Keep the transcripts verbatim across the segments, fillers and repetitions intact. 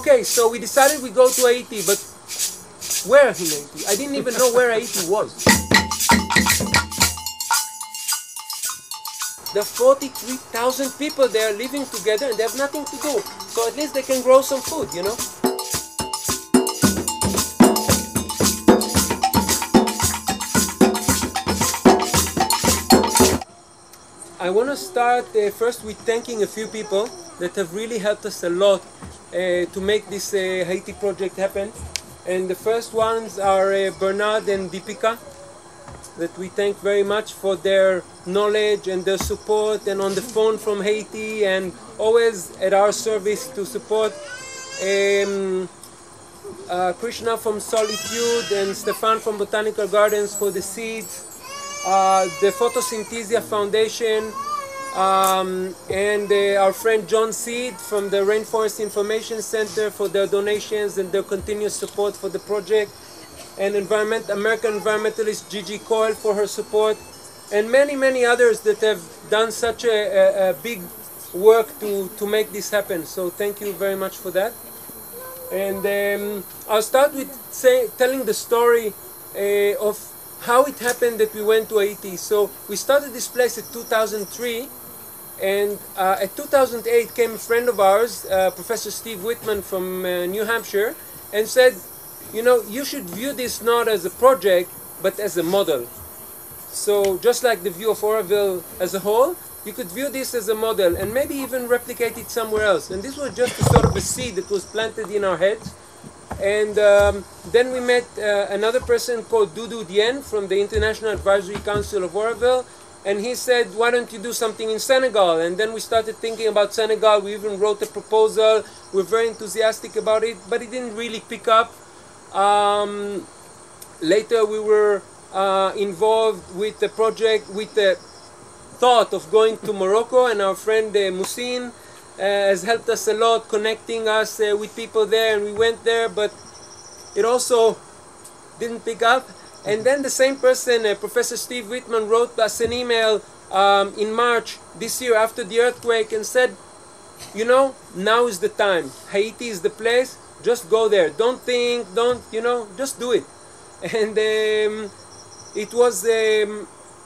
okay, so we decided we go to Haiti, but where in Haiti? I didn't even know where Haiti was. There are forty-three thousand people there living together and they have nothing to do. So at least they can grow some food, you know? I want to start uh, first with thanking a few people that have really helped us a lot uh, to make this uh, Haiti project happen. And the first ones are uh, Bernard and Deepika, that we thank very much for their knowledge and their support, and on the phone from Haiti and always at our service to support. Um, uh, Krishna from Solitude and Stefan from Botanical Gardens for the seeds. Uh, the Photosynthesia Foundation, um, and uh, our friend John Seed from the Rainforest Information Center for their donations and their continuous support for the project, and Environment, American environmentalist Gigi Coyle for her support, and many, many others that have done such a, a, a big work to, to make this happen. So thank you very much for that. And um, I'll start with say, telling the story uh, of how it happened that we went to Haiti. So we started this place in two thousand three, and uh, at two thousand eight came a friend of ours, uh, Professor Steve Whitman from uh, New Hampshire, and said, you know, you should view this not as a project, but as a model. So just like the view of Oroville as a whole, you could view this as a model and maybe even replicate it somewhere else. And this was just a sort of a seed that was planted in our heads. And um, then we met uh, another person called Doudou Dien from the International Advisory Council of Oroville, and he said, why don't you do something in Senegal? And then we started thinking about Senegal. We even wrote a proposal. We're very enthusiastic about it, but it didn't really pick up. Um, later we were uh, involved with the project with the thought of going to Morocco, and our friend uh, Moussine Uh, has helped us a lot, connecting us uh, with people there, and we went there, but it also didn't pick up. And then the same person, uh, Professor Steve Whitman, wrote us an email um, in March this year after the earthquake and said, you know, now is the time. Haiti is the place. Just go there. Don't think, don't, you know, just do it. And um, it was um,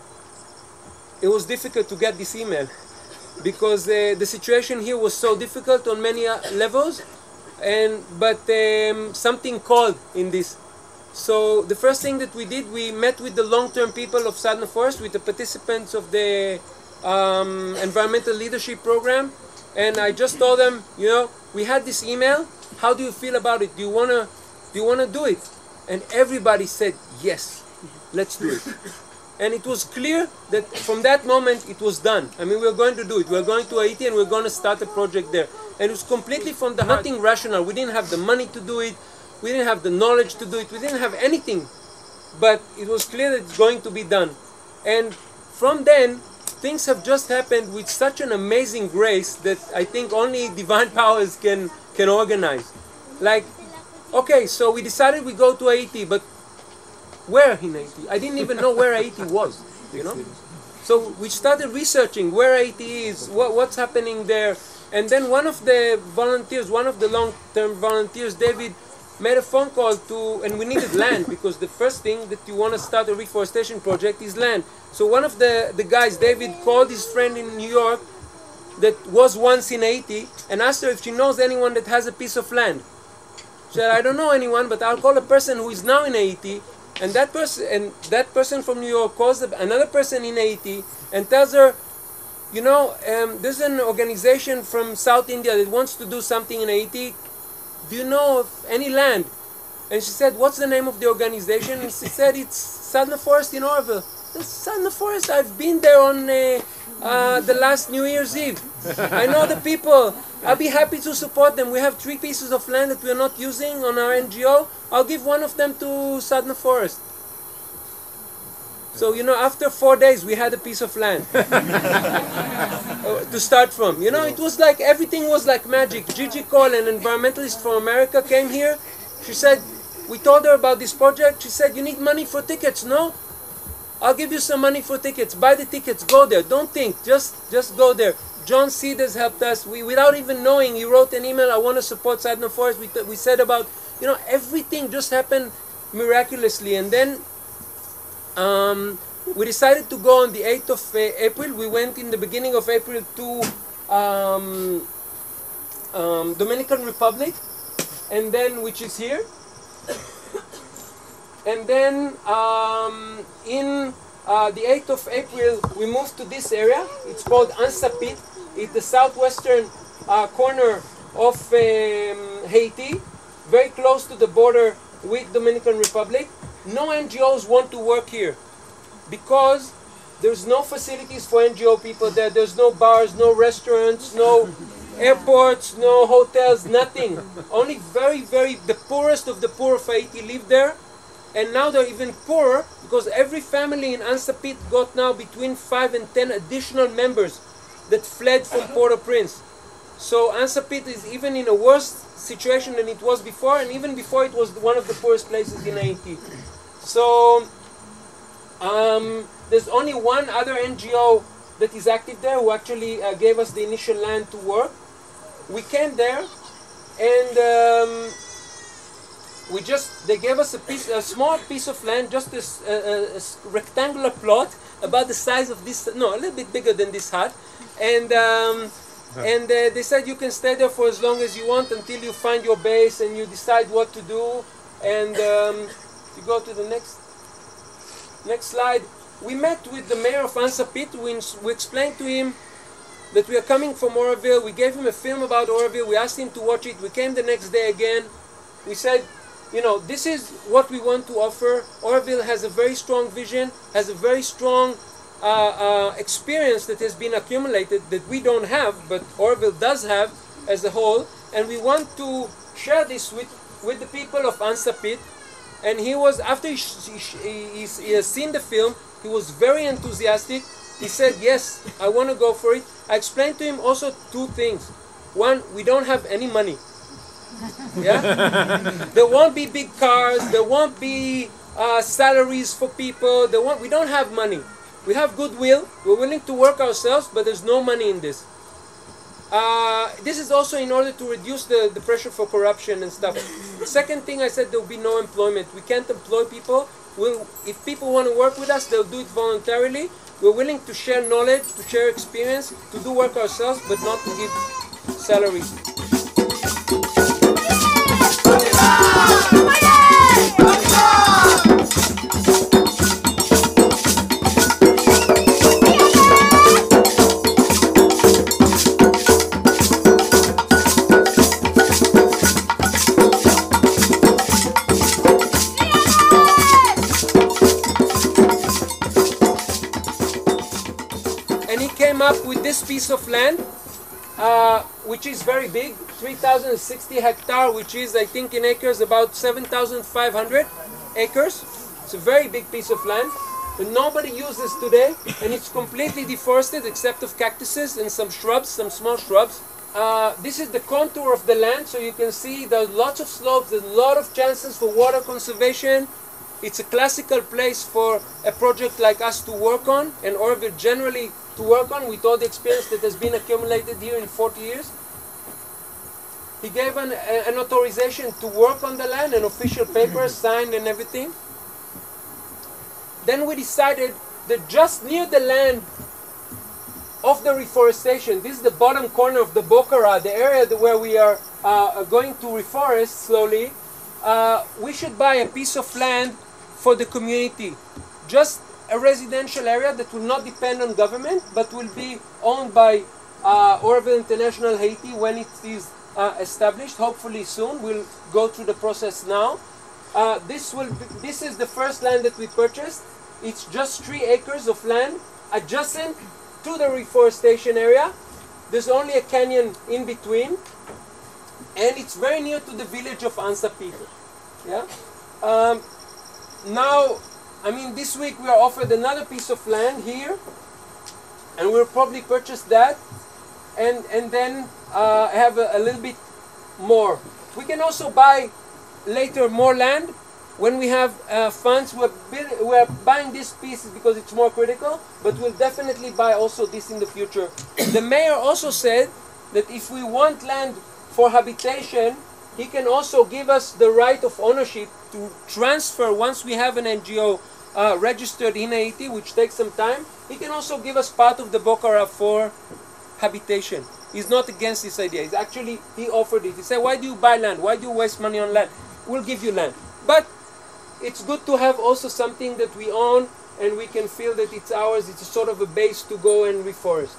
it was difficult to get this email, because uh, the situation here was so difficult on many uh, levels, and but um, something called in this. So the first thing that we did, we met with the long-term people of Sadna Forest, with the participants of the um, Environmental Leadership Program, and I just told them, you know, we had this email, how do you feel about it? Do you wanna, do you wanna do it? And everybody said, yes, let's do it. And it was clear that from that moment it was done. I mean, we were going to do it. We were going to Haiti and we were going to start a project there. And it was completely from the heart. Nothing rational. We didn't have the money to do it. We didn't have the knowledge to do it. We didn't have anything. But it was clear that it's going to be done. And from then, things have just happened with such an amazing grace that I think only divine powers can, can organize. Like, okay, so we decided we go to Haiti, but where in Haiti? I didn't even know where Haiti was, you know? So we started researching where Haiti is, what, what's happening there. And then one of the volunteers, one of the long-term volunteers, David, made a phone call to, and we needed land, because the first thing that you want to start a reforestation project is land. So one of the, the guys, David, called his friend in New York that was once in Haiti and asked her if she knows anyone that has a piece of land. She said, I don't know anyone, but I'll call a person who is now in Haiti. And that person, and that person from New York calls another person in Haiti and tells her, you know, um, there's an organization from South India that wants to do something in Haiti. Do you know of any land? And she said, what's the name of the organization? And she said, it's Sadna Forest in Oroville. Sadna Forest, I've been there on uh, uh, the last New Year's Eve. I know the people. I'll be happy to support them. We have three pieces of land that we're not using on our N G O. I'll give one of them to Sadna Forest. So, you know, after four days, we had a piece of land to start from. You know, it was like, everything was like magic. Gigi Coyle, an environmentalist from America, came here. She said, we told her about this project. She said, you need money for tickets, no? I'll give you some money for tickets. Buy the tickets, go there. Don't think, just, just go there. John Seed has helped us. We, without even knowing, he wrote an email, I want to support Sadna Forest. We, we said about, you know, everything just happened miraculously. And then um, we decided to go on the eighth of uh, April. We went in the beginning of April to um, um, Dominican Republic, and then, which is here. And then um, in uh, the eighth of April, we moved to this area. It's called Ansapit. It's the southwestern uh, corner of um, Haiti, very close to the border with Dominican Republic. No N G Os want to work here because there's no facilities for N G O people there. There's no bars, no restaurants, no airports, no hotels, nothing. Only very, very, the poorest of the poor of Haiti live there. And now they're even poorer because every family in Ansapit got now between five and ten additional members that fled from Port-au-Prince. So Ansapit is even in a worse situation than it was before, and even before it was one of the poorest places in Haiti. So um, there's only one other N G O that is active there who actually uh, gave us the initial land to work. We came there, and um, we just, they gave us a piece, a small piece of land, just this a, a, a rectangular plot about the size of this, no, a little bit bigger than this hut. And um, and uh, they said you can stay there for as long as you want until you find your base and you decide what to do. And um, if you go to the next next slide, we met with the mayor of Ansapit. We, we explained to him that we are coming from Oroville. We gave him a film about Oroville. We asked him to watch it. We came the next day again. We said, you know, this is what we want to offer. Oroville has a very strong vision, has a very strong uh, uh, experience that has been accumulated that we don't have, but Oroville does have as a whole. And we want to share this with, with the people of Ansapit. And he was, after he, he, he, he has seen the film, he was very enthusiastic. He said, yes, I want to go for it. I explained to him also two things. One, we don't have any money. Yeah? There won't be big cars, there won't be uh, salaries for people, there won't, we don't have money. We have goodwill, we're willing to work ourselves, but there's no money in this. Uh, this is also in order to reduce the, the pressure for corruption and stuff. The second thing I said, there will be no employment. We can't employ people. We'll, if people want to work with us, they'll do it voluntarily. We're willing to share knowledge, to share experience, to do work ourselves, but not to give salaries. And he came up with this piece of land, uh, which is very big, three thousand sixty hectare, which is, I think in acres, about seven thousand five hundred acres. It's a very big piece of land that nobody uses today, and it's completely deforested except of cactuses and some shrubs, some small shrubs. Uh, this is the contour of the land, so you can see there's lots of slopes, there's a lot of chances for water conservation. It's a classical place for a project like us to work on, and Oroville generally to work on with all the experience that has been accumulated here in forty years. He gave an, an authorization to work on the land, an official paper signed and everything. Then we decided that just near the land of the reforestation, this is the bottom corner of the Bocara, the area where we are uh, going to reforest slowly, uh, we should buy a piece of land for the community. Just a residential area that will not depend on government, but will be owned by uh, Oroville International Haiti when it is uh, established, hopefully soon. We'll go through the process now. Uh, this, will be, this is the first land that we purchased. It's just three acres of land adjacent to the reforestation area. There's only a canyon in between, and it's very near to the village of Ansapit. Yeah. Um, now, I mean, this week we are offered another piece of land here, and we'll probably purchase that, and and then uh, have a, a little bit more. We can also buy later more land, when we have uh, funds, we're, we're buying these pieces because it's more critical, but we'll definitely buy also this in the future. The mayor also said that if we want land for habitation, he can also give us the right of ownership to transfer once we have an N G O uh, registered in Haiti, which takes some time. He can also give us part of the Bokhara for habitation. He's not against this idea. He's actually, he offered it. He said, why do you buy land? Why do you waste money on land? We'll give you land. But it's good to have also something that we own and we can feel that it's ours. It's a sort of a base to go and reforest.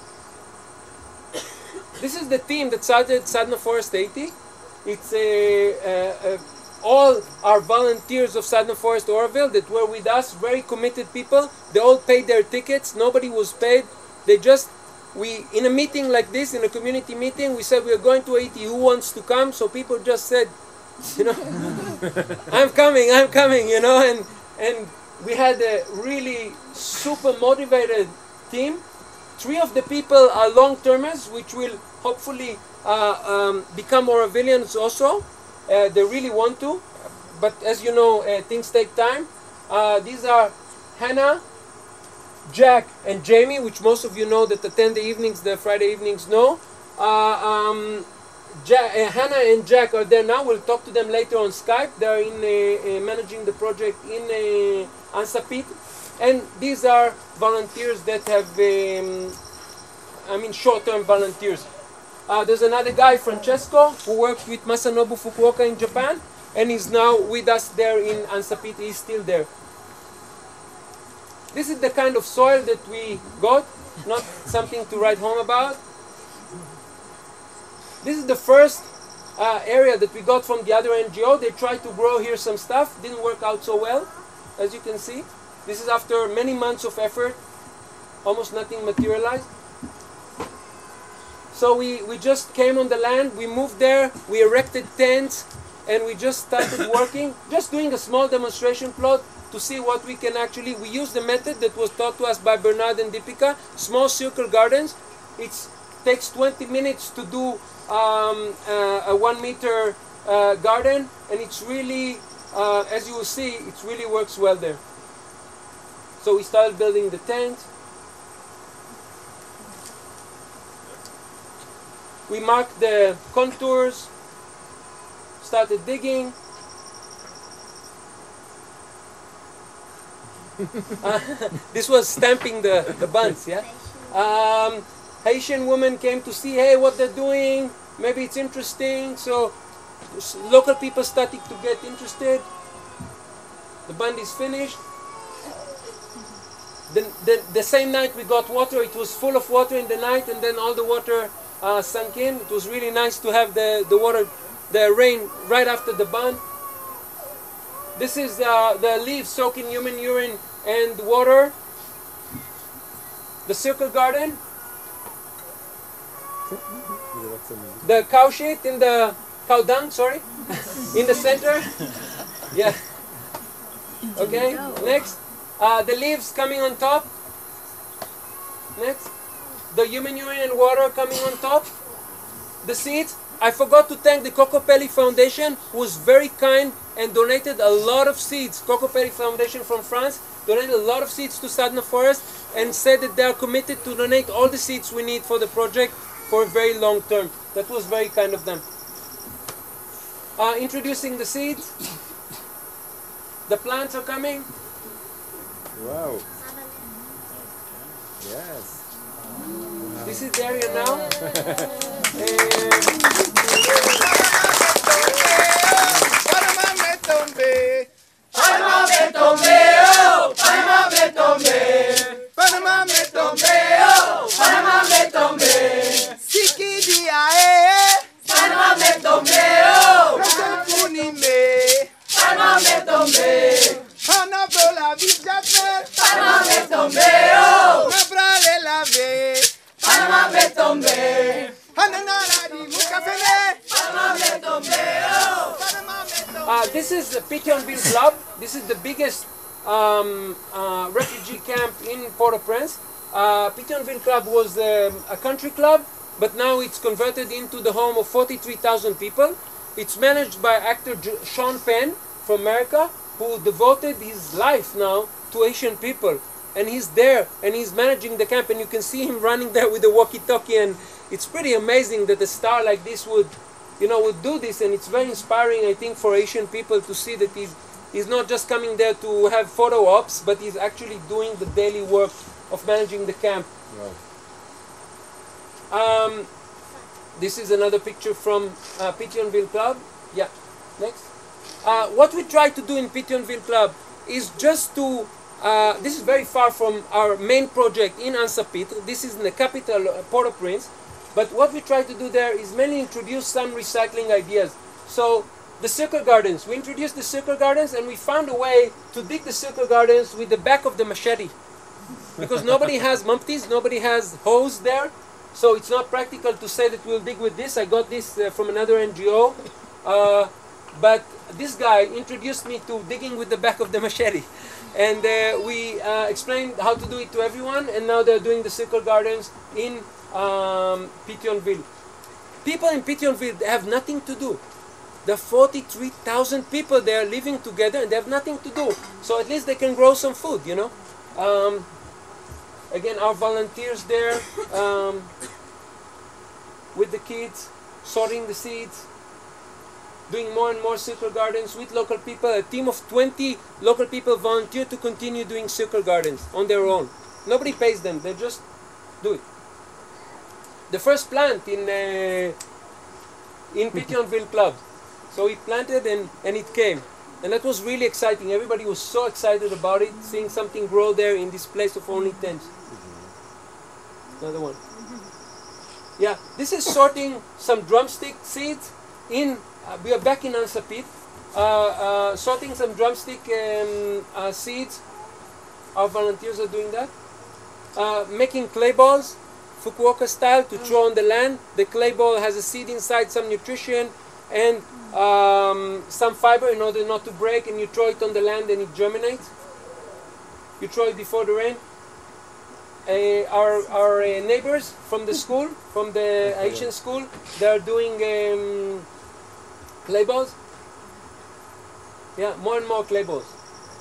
This is the team that started Sadna Forest Haiti. It's a, a, a, all our volunteers of Sadna Forest Oroville that were with us, very committed people. They all paid their tickets. Nobody was paid. They just, we in a meeting like this, in a community meeting, we said we are going to Haiti. Who wants to come? So people just said, you know, I'm coming, I'm coming, you know, and and we had a really super motivated team. Three of the people are long-termers, which will hopefully uh, um, become Orovilians also. Uh, they really want to, but as you know, uh, things take time. Uh, these are Hannah, Jack, and Jamie, which most of you know that attend the evenings, the Friday evenings know. Uh, um, Jack, uh, Hannah and Jack are there now. We'll talk to them later on Skype. They're in uh, uh, managing the project in uh, Ansapit. And these are volunteers that have, um, I mean, short-term volunteers. Uh, there's another guy, Francesco, who worked with Masanobu Fukuoka in Japan, and he's now with us there in Ansapit. He's still there. This is the kind of soil that we got, not something to write home about. This is the first uh, area that we got from the other N G O. They tried to grow here some stuff, didn't work out so well, as you can see. This is after many months of effort, almost nothing materialized. So we, we just came on the land, we moved there, we erected tents, and we just started working, just doing a small demonstration plot to see what we can actually, we use the method that was taught to us by Bernard and Deepika, small circle gardens. It takes twenty minutes to do um, uh, a one meter uh, garden, and it's really, uh, as you will see, it really works well there. So we started building the tent. We marked the contours, started digging. uh, this was stamping the, the buns, yeah? Um, Haitian women came to see, hey, what they're doing, maybe it's interesting, so local people started to get interested. The bund is finished. The, the, the same night we got water, it was full of water in the night, and then all the water uh, sunk in. It was really nice to have the, the water, the rain right after the bund. This is uh, the leaves soaking human urine and water. The circle garden. The cow shit in the, cow dung, sorry, in the center. Yeah. Okay, next. Uh, the leaves coming on top. Next. The human urine and water coming on top. The seeds. I forgot to thank the Cocopelli Foundation, who was very kind and donated a lot of seeds. Cocopelli Foundation from France donated a lot of seeds to Sadna Forest and said that they are committed to donate all the seeds we need for the project for a very long term. That was very kind of them. Uh, introducing the seeds. The plants are coming. Wow. Yes. This is the area now. Uh, this is the Pétionville Club. This is the biggest um, uh, refugee camp in Port-au-Prince. Uh, Pétionville Club was um, a country club, but now it's converted into the home of forty-three thousand people. It's managed by actor J Sean Penn from America, who devoted his life now to Asian people. And he's there, and he's managing the camp, and you can see him running there with a walkie-talkie, and it's pretty amazing that a star like this would, you know, would do this, and it's very inspiring, I think, for Asian people to see that he's, he's not just coming there to have photo ops, but he's actually doing the daily work of managing the camp. Wow. Um, this is another picture from uh, Petionville Club. Yeah, next. Uh, what we try to do in Petionville Club is just to, uh, this is very far from our main project in Ansa Pitre. This is in the capital, uh, Port-au-Prince. But what we try to do there is mainly introduce some recycling ideas. So the circle gardens, we introduced the circle gardens, and we found a way to dig the circle gardens with the back of the machete. Because nobody has mumpties, nobody has hose there. So it's not practical to say that we'll dig with this. I got this uh, from another N G O. Uh, but this guy introduced me to digging with the back of the machete. And uh, we uh, explained how to do it to everyone. And now they're doing the circle gardens in um, Petionville. People in Petionville have nothing to do. There are forty-three thousand people there living together, and they have nothing to do. So at least they can grow some food, you know. Um, Again, our volunteers there um, with the kids, sorting the seeds, doing more and more circle gardens with local people. A team of twenty local people volunteer to continue doing circle gardens on their own. Nobody pays them, they just do it. The first plant in, uh, in Petionville Club. So we planted and, and it came. And that was really exciting. Everybody was so excited about it, seeing something grow there in this place of only tents. Another one. Yeah, this is sorting some drumstick seeds in, uh, we are back in Ansa Pitre, uh, uh, sorting some drumstick um, uh, seeds. Our volunteers are doing that. Uh, making clay balls, Fukuoka style, to throw on the land. The clay ball has a seed inside, some nutrition, and um, some fiber in order not to break, and you throw it on the land and it germinates. You throw it before the rain. Uh, our our uh, neighbors from the school, from the Asian school, they are doing um, clay balls. Yeah, more and more clay balls.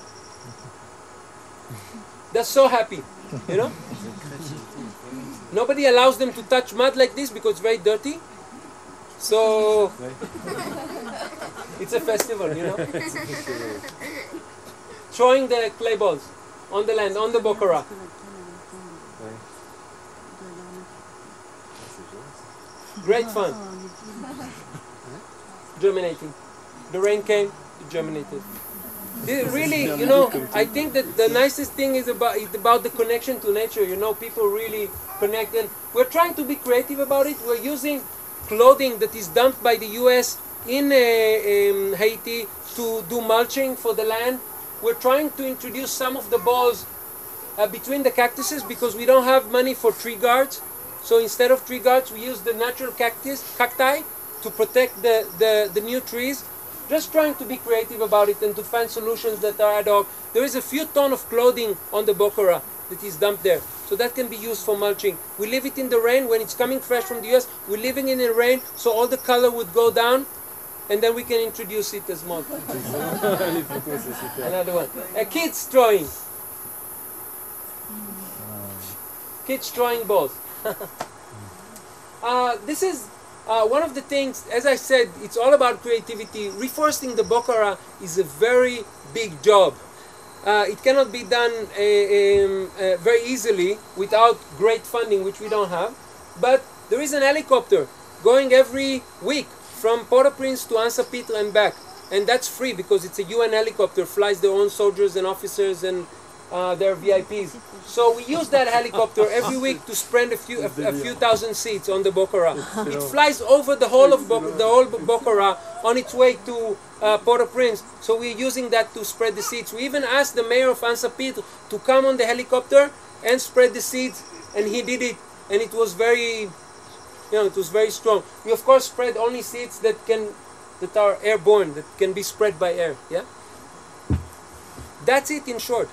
They're so happy, you know. Nobody allows them to touch mud like this because it's very dirty. So it's a festival, you know. Throwing the clay balls on the land, on the bokora. Great fun. Germinating. The rain came, it germinated. It really, you know, I think that the nicest thing is about is about the connection to nature. You know, people really connect, and we're trying to be creative about it. We're using clothing that is dumped by the U S in uh, um, Haiti to do mulching for the land. We're trying to introduce some of the balls uh, between the cactuses because we don't have money for tree guards. So instead of tree guards, we use the natural cactus, cacti to protect the, the, the new trees. Just trying to be creative about it and to find solutions that are ad hoc. There is a few ton of clothing on the bokora that is dumped there. So that can be used for mulching. We leave it in the rain when it's coming fresh from the U S. We're leaving it in the rain so all the color would go down, and then we can introduce it as mulch. Another one. Uh, kids throwing. Kids throwing balls. uh, this is uh, one of the things, as I said, it's all about creativity. Reforesting the bokora is a very big job. Uh, it cannot be done uh, um, uh, very easily without great funding, which we don't have. But there is an helicopter going every week from Port-au-Prince to Ansa Pitre and back. And that's free because it's a U N helicopter, flies their own soldiers and officers and uh, their V I Ps. So we use that helicopter every week to spread a few, a, a few thousand seeds on the bokora. It flies over the whole of Bo the whole bokora on its way to uh, Port-au-Prince. So we're using that to spread the seeds. We even asked the mayor of Ansa Pitre to come on the helicopter and spread the seeds, and he did it. And it was very, you know, it was very strong. We of course spread only seeds that can, that are airborne, that can be spread by air. Yeah. That's it in short.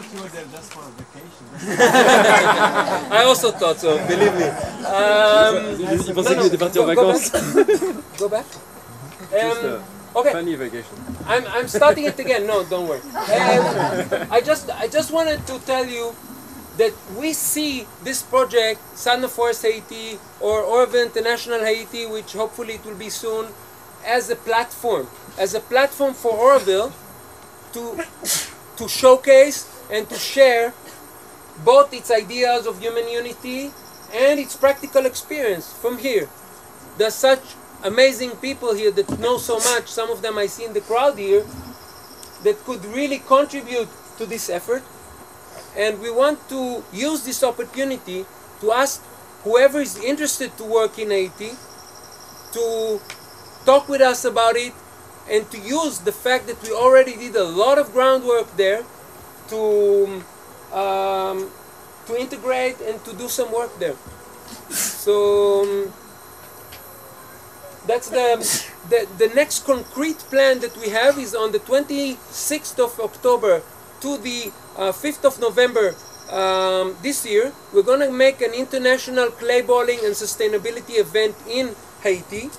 you were there just for a vacation. I also thought so, believe me. Um, Il pensait qu'il était parti en go, go vacances. back. Go back. Just Um, a okay. funny vacation. I'm, I'm starting it again. No, don't worry. Um, I just I just wanted to tell you that we see this project, Sun of Forest Haiti or Oroville International Haiti, which hopefully it will be soon, as a platform, as a platform for Oroville to to showcase and to share both its ideas of human unity and its practical experience from here. There's such amazing people here that know so much, some of them I see in the crowd here, that could really contribute to this effort. And we want to use this opportunity to ask whoever is interested to work in Haiti to talk with us about it and to use the fact that we already did a lot of groundwork there to um, to integrate and to do some work there. So um, that's the, the the next concrete plan that we have is on the twenty-sixth of October to the uh, fifth of November um, this year. We're going to make an international clay bowling and sustainability event in Haiti.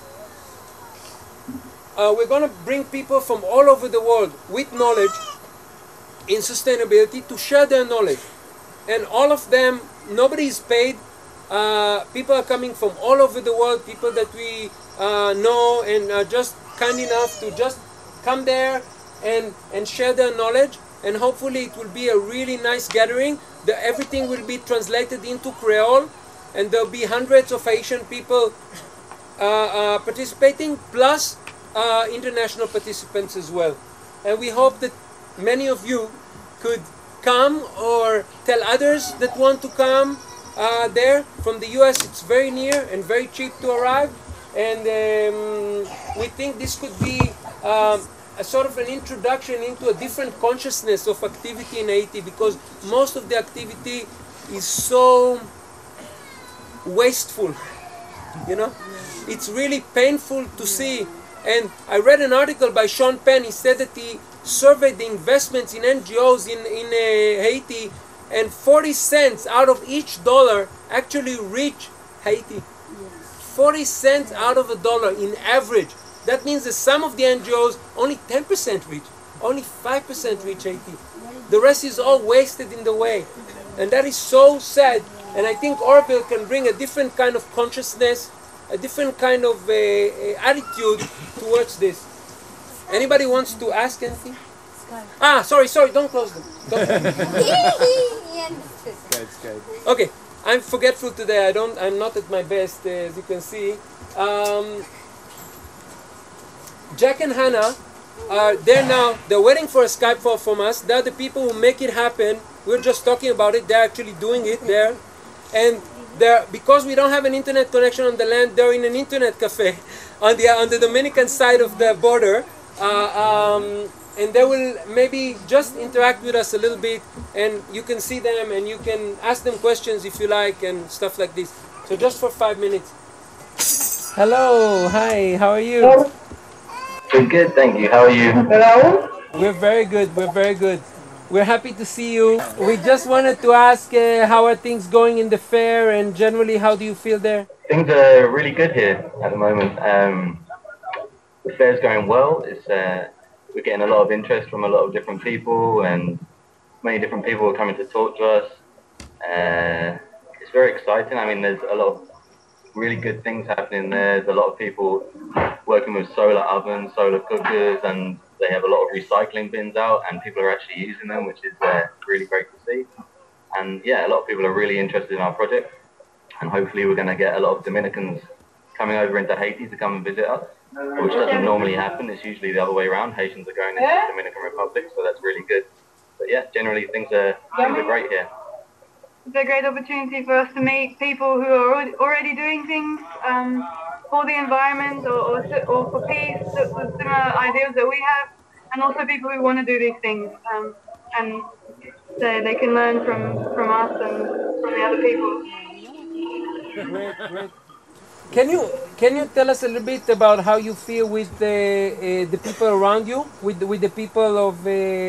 Uh, we're going to bring people from all over the world with knowledge in sustainability to share their knowledge. And all of them, nobody is paid. Uh, people are coming from all over the world, people that we uh, know and are just kind enough to just come there and, and share their knowledge. And hopefully it will be a really nice gathering. The, everything will be translated into Creole, and there'll be hundreds of Haitian people uh, uh, participating, plus uh, international participants as well. And we hope that many of you could come or tell others that want to come uh, there. From the U S it's very near and very cheap to arrive, and um, we think this could be um, a sort of an introduction into a different consciousness of activity in Haiti, because most of the activity is so wasteful, you know? It's really painful to see. And I read an article by Sean Penn. He said that he surveyed the investments in N G Os in, in uh, Haiti, and forty cents out of each dollar actually reach Haiti. forty cents out of a dollar in average. That means that some of the N G Os only ten percent reach, only five percent reach Haiti. The rest is all wasted in the way. And that is so sad. And I think Oroville can bring a different kind of consciousness, a different kind of uh, uh, attitude towards this. Anybody wants to ask anything? Skype. Ah, sorry, sorry, don't close them. Don't. Skype, Skype. Okay, I'm forgetful today. I don't. I'm not at my best, uh, as you can see. Um, Jack and Hannah are there now. They're waiting for a Skype call from us. They're the people who make it happen. We're just talking about it. They're actually doing it there, and they're, because we don't have an internet connection on the land, they're in an internet cafe on the on the Dominican side of the border. Uh, um, and they will maybe just interact with us a little bit, and you can see them and you can ask them questions if you like and stuff like this. So just for five minutes. Hello, hi, how are you? Hello. Good, good, thank you. How are you? Hello. We're very good, we're very good. We're happy to see you. We just wanted to ask uh, how are things going in the fair, and generally how do you feel there? Things are really good here at the moment. Um, the fair's going well. It's uh, we're getting a lot of interest from a lot of different people, and many different people are coming to talk to us. Uh, it's very exciting. I mean, there's a lot of really good things happening there. There's a lot of people working with solar ovens, solar cookers, and they have a lot of recycling bins out, and people are actually using them, which is uh, really great to see. And yeah, a lot of people are really interested in our project, and hopefully we're going to get a lot of Dominicans coming over into Haiti to come and visit us, which doesn't normally happen. It's usually the other way around. Haitians are going into the Dominican Republic, so that's really good. But yeah, generally things are, things are great here. It's a great opportunity for us to meet people who are already doing things um, for the environment or, or, or for peace, with similar ideas that we have, and also people who want to do these things. Um, and so they can learn from, from us and from the other people. Great, great. Can you can you tell us a little bit about how you feel with the uh, the people around you, with with the people of uh,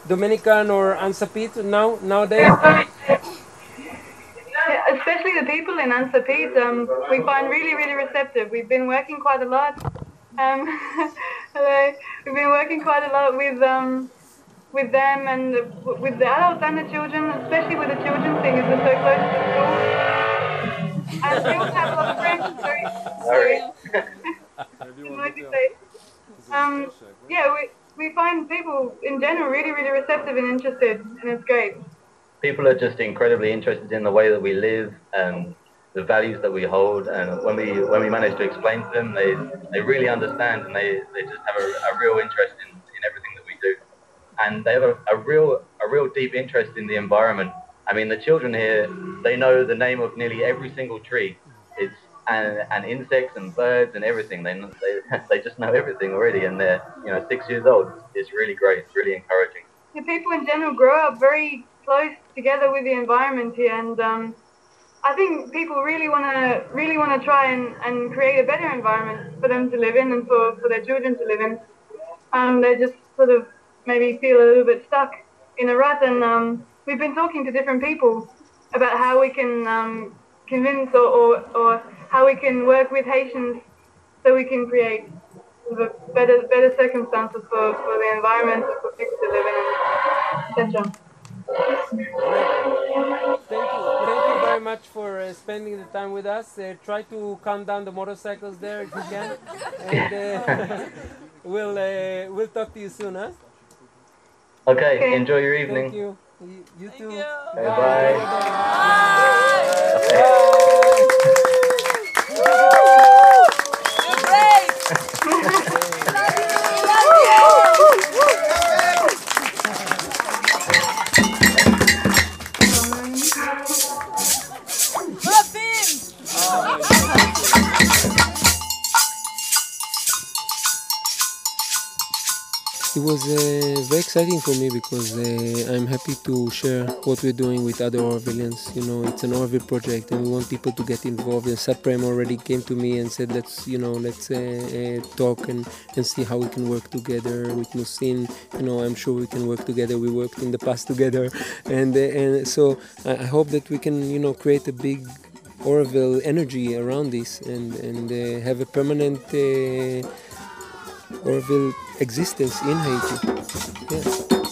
Dominican or Ansapit now nowadays? Yeah, especially the people in Ansapit, um, we find really, really receptive. We've been working quite a lot. Um, hello. We've been working quite a lot with um, with them and the, with the adults and the children, especially with the children, seeing as we're so close to the school. And we also have a lot of friends. Sorry. Sorry. Noisy place. Um, yeah, we we find people in general really, really receptive and interested, and it's great. People are just incredibly interested in the way that we live and the values that we hold. And when we when we manage to explain to them, they they really understand, and they, they just have a, a real interest in, in everything that we do. And they have a, a real a real deep interest in the environment. I mean, the children here, they know the name of nearly every single tree. It's and, and insects and birds and everything. They they they just know everything already, and they're you know six years old. It's really great. It's really encouraging. The people in general grow up very close together with the environment here, and um, I think people really want to really want to try and, and create a better environment for them to live in and for, for their children to live in. Um, they just sort of maybe feel a little bit stuck in a rut, and um, we've been talking to different people about how we can um, convince or, or, or how we can work with Haitians so we can create the better better circumstances for, for the environment, for people to live in, et cetera. Thank you. Thank you very much for uh, spending the time with us. Uh, try to calm down the motorcycles there if you can. And uh, we'll, uh, we'll talk to you soon, huh? Okay, Okay. enjoy your evening. Thank you. You, you too. you. Okay, bye. Okay. You're great. It was uh, very exciting for me because uh, I'm happy to share what we're doing with other Orvilleans. You know, it's an Orville project, and we want people to get involved. And Satprem already came to me and said, "Let's, you know, let's uh, uh, talk and, and see how we can work together with Musin." You know, I'm sure we can work together. We worked in the past together, and uh, and so I I hope that we can, you know, create a big Orville energy around this and and uh, have a permanent uh, Orville existence in Haiti. Yeah.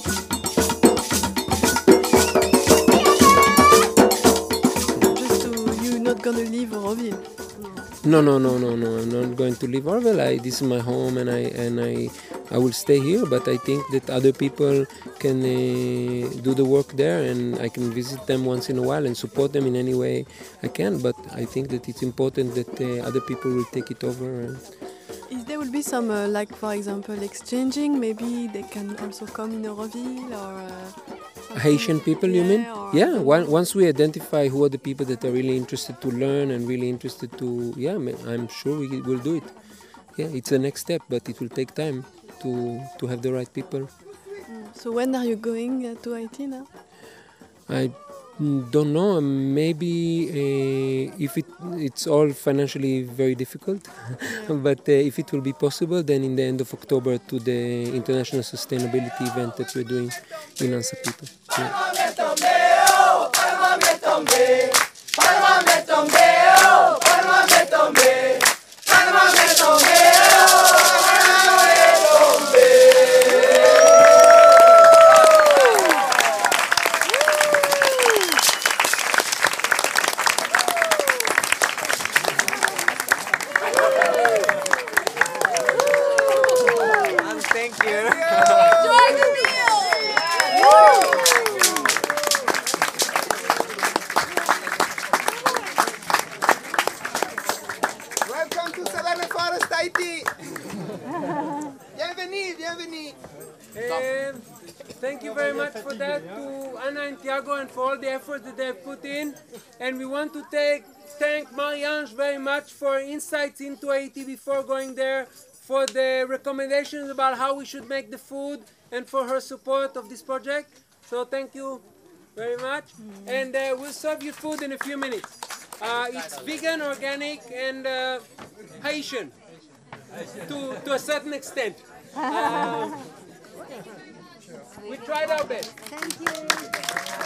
Just to, you're not gonna leave Orville. No, no, no, no, no. I'm not going to leave Orville. I, this is my home, and I and I, I will stay here. But I think that other people can uh, do the work there, and I can visit them once in a while and support them in any way I can. But I think that it's important that uh, other people will take it over. And, If there will be some, uh, like for example, exchanging, maybe they can also come in Orville or uh, Haitian people, you yeah, mean? or Yeah. something. One, once we identify who are the people that are really interested to learn and really interested to, yeah, ma- I'm sure we will do it. Yeah, it's the next step, but it will take time to to have the right people. So when are you going uh, to Haiti now? I mm, don't know. Maybe uh, if it it's all financially very difficult, but uh, if it will be possible, then in the end of October to the International Sustainability event that we're doing in Ansapito. Yeah. Thank you. Enjoy the meal. Welcome to Savannah Forest, Haiti. Bienvenue, bienvenue. Um, thank you very much for that to Anna and Tiago and for all the effort that they've put in. And we want to take, thank Marie-Ange very much for insights into Haiti before going there, for the recommendations about how we should make the food, and for her support of this project. So thank you very much. And uh, we'll serve you food in a few minutes. Uh, it's vegan, organic, and uh, Haitian to, to a certain extent. Uh, We tried our best. Thank you.